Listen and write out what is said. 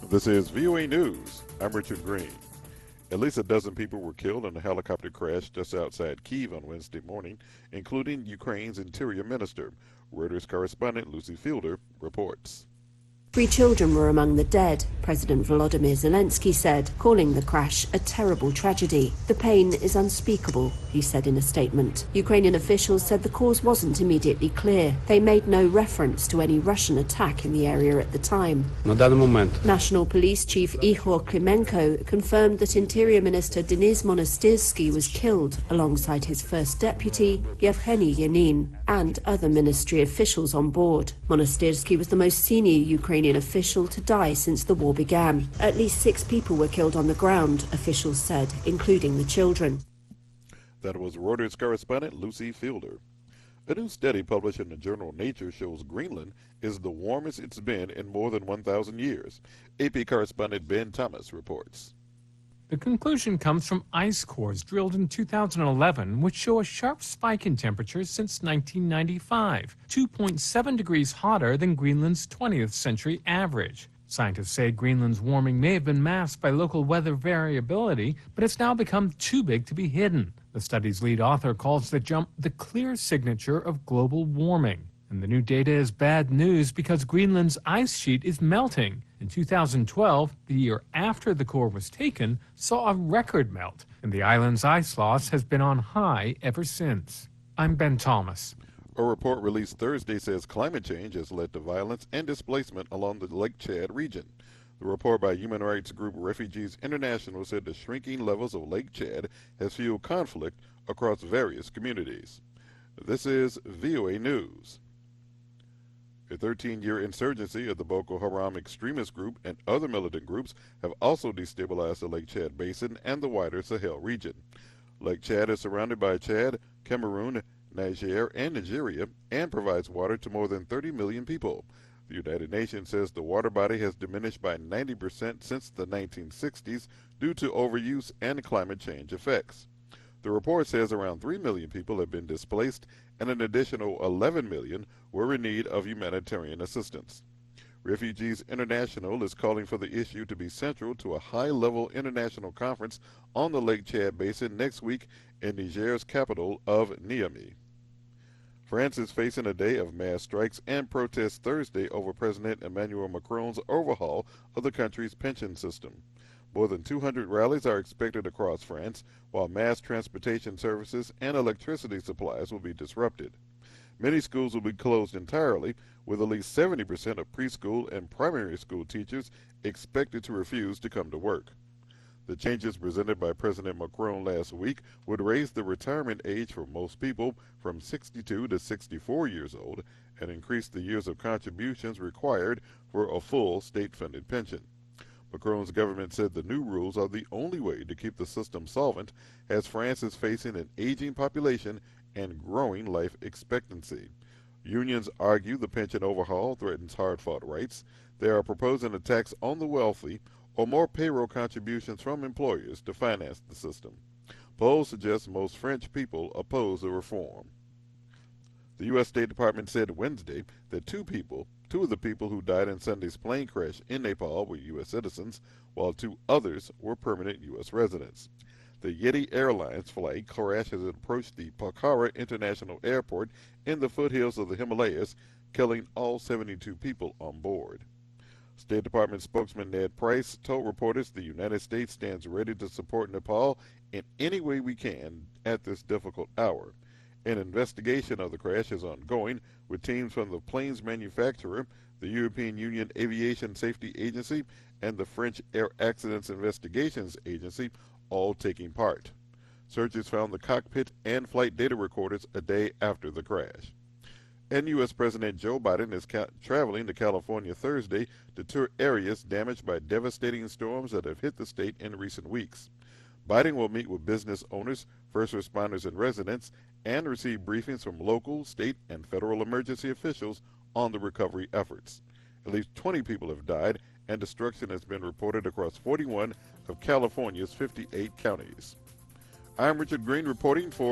This is VOA News. I'm Richard Green. At least a dozen people were killed in a helicopter crash just outside Kyiv on Wednesday morning, including Ukraine's interior minister. Reuters correspondent Lucy Fielder reports. 3 children were among the dead, President Volodymyr Zelensky said, calling the crash a terrible tragedy. The pain is unspeakable, he said in a statement. Ukrainian officials said the cause wasn't immediately clear. They made no reference to any Russian attack in the area at the time. National Police Chief Ihor Klimenko confirmed that Interior Minister Denis Monastyrsky was killed alongside his first deputy, Yevgeny Yanin, and other ministry officials on board. Monastyrsky was the most senior Ukrainian official to die since the war began. At least 6 people were killed on the ground, officials said, including the children. That was Reuters correspondent Lucy Fielder. A new study published in the journal Nature shows Greenland is the warmest it's been in more than 1,000 years. AP correspondent Ben Thomas reports. The conclusion comes from ice cores drilled in 2011, which show a sharp spike in temperatures since 1995, 2.7 degrees hotter than Greenland's 20th century average. Scientists say Greenland's warming may have been masked by local weather variability, but it's now become too big to be hidden. The study's lead author calls the jump the clear signature of global warming. And the new data is bad news because Greenland's ice sheet is melting. In 2012, the year after the core was taken, saw a record melt, and the island's ice loss has been on high ever since. I'm Ben Thomas. A report released Thursday says climate change has led to violence and displacement along the Lake Chad region. The report by human rights group Refugees International said the shrinking levels of Lake Chad has fueled conflict across various communities. This is VOA News. A 13-year insurgency of the Boko Haram extremist group and other militant groups have also destabilized the Lake Chad Basin and the wider Sahel region. Lake Chad is surrounded by Chad, Cameroon, Niger, and Nigeria and provides water to more than 30 million people. The United Nations says the water body has diminished by 90% since the 1960s due to overuse and climate change effects. The report says around 3 million people have been displaced and an additional 11 million were in need of humanitarian assistance. Refugees International is calling for the issue to be central to a high-level international conference on the Lake Chad Basin next week in Niger's capital of Niamey. France is facing a day of mass strikes and protests Thursday over President Emmanuel Macron's overhaul of the country's pension system. More than 200 rallies are expected across France, while mass transportation services and electricity supplies will be disrupted. Many schools will be closed entirely, with at least 70% of preschool and primary school teachers expected to refuse to come to work. The changes presented by President Macron last week would raise the retirement age for most people from 62 to 64 years old and increase the years of contributions required for a full state-funded pension. Macron's government said the new rules are the only way to keep the system solvent, as France is facing an aging population and growing life expectancy. Unions argue the pension overhaul threatens hard-fought rights. They are proposing a tax on the wealthy or more payroll contributions from employers to finance the system. Polls suggest most French people oppose the reform. The U.S. State Department said Wednesday that two of the people who died in Sunday's plane crash in Nepal were U.S. citizens, while 2 others were permanent U.S. residents. The Yeti Airlines flight crashed as it approached the Pokhara International Airport in the foothills of the Himalayas, killing all 72 people on board. State Department spokesman Ned Price told reporters the United States stands ready to support Nepal in any way we can at this difficult hour. An investigation of the crash is ongoing, with teams from the plane's manufacturer, the European Union Aviation Safety Agency, and the French Air Accidents Investigations Agency all taking part. Searchers found the cockpit and flight data recorders a day after the crash. And U.S. President Joe Biden is traveling to California Thursday to tour areas damaged by devastating storms that have hit the state in recent weeks. Biden will meet with business owners, first responders, and residents, and receive briefings from local, state, and federal emergency officials on the recovery efforts. At least 20 people have died, and destruction has been reported across 41 of California's 58 counties. I'm Richard Green reporting for